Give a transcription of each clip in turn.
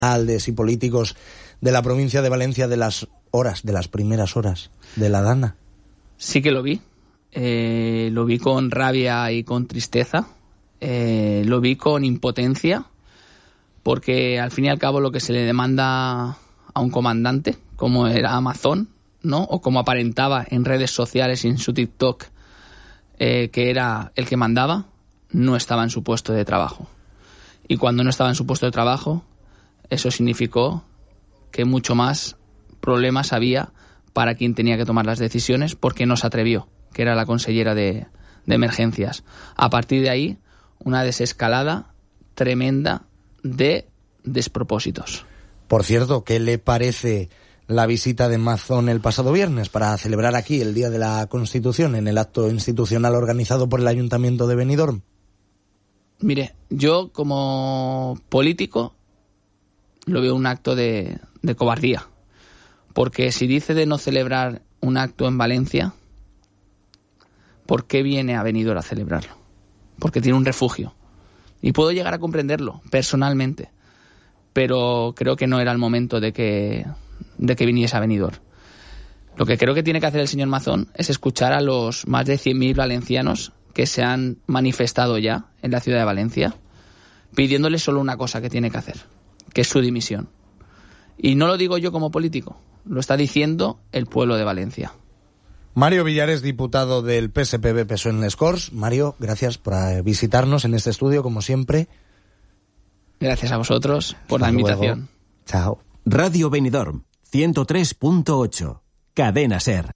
alcaldes y políticos de la provincia de Valencia de las primeras horas de la Dana? Sí que lo vi. Lo vi con rabia y con tristeza. Lo vi con impotencia, porque al fin y al cabo lo que se le demanda a un comandante, como era Amazon, ¿no? O como aparentaba en redes sociales y en su TikTok, que era el que mandaba, no estaba en su puesto de trabajo. Y cuando no estaba en su puesto de trabajo, eso significó que mucho más problemas había para quien tenía que tomar las decisiones, porque no se atrevió, que era la consellera de emergencias. A partir de ahí, una desescalada tremenda de despropósitos. Por cierto, ¿qué le parece la visita de Mazón el pasado viernes para celebrar aquí el Día de la Constitución en el acto institucional organizado por el Ayuntamiento de Benidorm? Mire, yo como político lo veo un acto de cobardía, porque si dice de no celebrar un acto en Valencia, ¿por qué viene a Benidorm a celebrarlo? Porque tiene un refugio. Y puedo llegar a comprenderlo personalmente, pero creo que no era el momento de que viniese a Benidorm. Lo que creo que tiene que hacer el señor Mazón es escuchar a los más de 100.000 valencianos que se han manifestado ya en la ciudad de Valencia, pidiéndole solo una cosa que tiene que hacer, que es su dimisión. Y no lo digo yo como político, lo está diciendo el pueblo de Valencia. Mario Villares, diputado del PSPB-PSOE en Les Corts. Mario, gracias por visitarnos en este estudio, como siempre. Gracias a vosotros por la invitación. Luego. Chao. Radio Benidorm, 103.8, Cadena SER.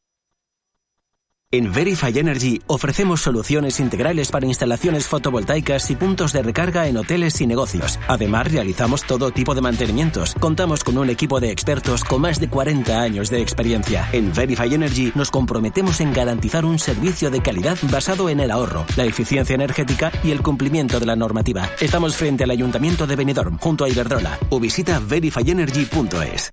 En Verify Energy ofrecemos soluciones integrales para instalaciones fotovoltaicas y puntos de recarga en hoteles y negocios. Además, realizamos todo tipo de mantenimientos. Contamos con un equipo de expertos con más de 40 años de experiencia. En Verify Energy nos comprometemos en garantizar un servicio de calidad basado en el ahorro, la eficiencia energética y el cumplimiento de la normativa. Estamos frente al Ayuntamiento de Benidorm, junto a Iberdrola. O visita verifyenergy.es.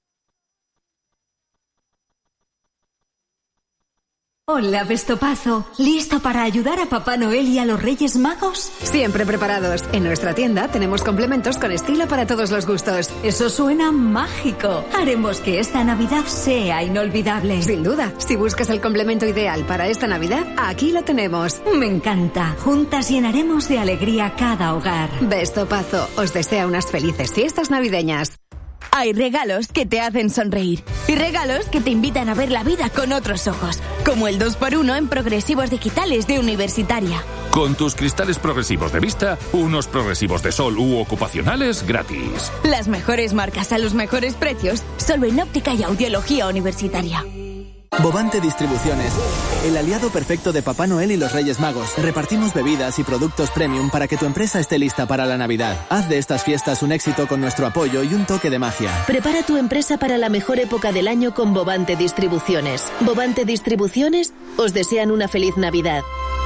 Hola, Vestopazo. ¿Listo para ayudar a Papá Noel y a los Reyes Magos? Siempre preparados. En nuestra tienda tenemos complementos con estilo para todos los gustos. Eso suena mágico. Haremos que esta Navidad sea inolvidable. Sin duda. Si buscas el complemento ideal para esta Navidad, aquí lo tenemos. Me encanta. Juntas llenaremos de alegría cada hogar. Vestopazo os desea unas felices fiestas navideñas. Hay regalos que te hacen sonreír y regalos que te invitan a ver la vida con otros ojos, como el 2x1 en progresivos digitales de Universitaria. Con tus cristales progresivos de vista, unos progresivos de sol u ocupacionales gratis. Las mejores marcas a los mejores precios, solo en óptica y audiología Universitaria. Bovante Distribuciones, el aliado perfecto de Papá Noel y los Reyes Magos. Repartimos bebidas y productos premium para que tu empresa esté lista para la Navidad. Haz de estas fiestas un éxito con nuestro apoyo y un toque de magia. Prepara tu empresa para la mejor época del año con Bovante Distribuciones. Bovante Distribuciones os desean una feliz Navidad.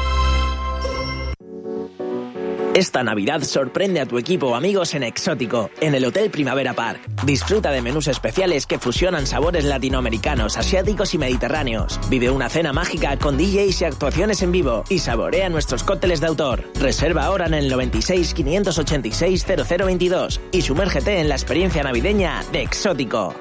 Esta Navidad sorprende a tu equipo o amigos en Exótico, en el Hotel Primavera Park. Disfruta de menús especiales que fusionan sabores latinoamericanos, asiáticos y mediterráneos. Vive una cena mágica con DJs y actuaciones en vivo y saborea nuestros cócteles de autor. Reserva ahora en el 96 586 0022 y sumérgete en la experiencia navideña de Exótico.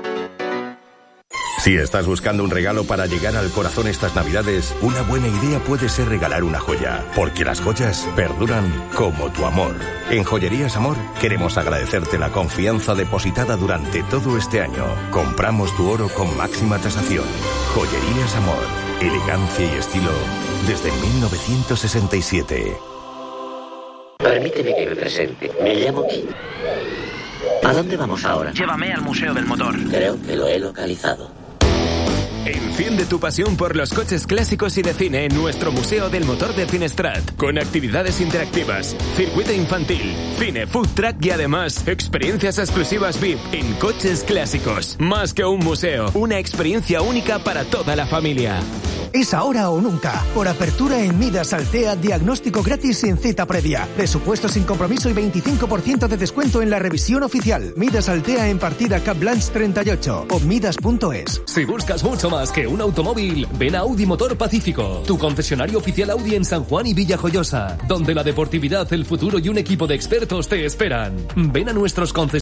Si estás buscando un regalo para llegar al corazón estas Navidades, una buena idea puede ser regalar una joya, porque las joyas perduran como tu amor. En Joyerías Amor queremos agradecerte la confianza depositada durante todo este año. Compramos tu oro con máxima tasación. Joyerías Amor, elegancia y estilo desde 1967. Permíteme que me presente. Me llamo Kim. ¿A dónde vamos ahora? Llévame al Museo del Motor. Creo que lo he localizado. Enciende tu pasión por los coches clásicos y de cine en nuestro Museo del Motor de Finestrat, con actividades interactivas, circuito infantil, cine, food truck y además experiencias exclusivas VIP en coches clásicos. Más que un museo, una experiencia única para toda la familia. Es ahora o nunca. Por apertura en Midas Altea, diagnóstico gratis sin cita previa. Presupuesto sin compromiso y 25% de descuento en la revisión oficial. Midas Altea en partida Cap Blanche 38 o midas.es. Si buscas mucho más que un automóvil, ven a Audi Motor Pacífico, tu concesionario oficial Audi en San Juan y Villajoyosa, donde la deportividad, el futuro y un equipo de expertos te esperan. Ven a nuestros concesionarios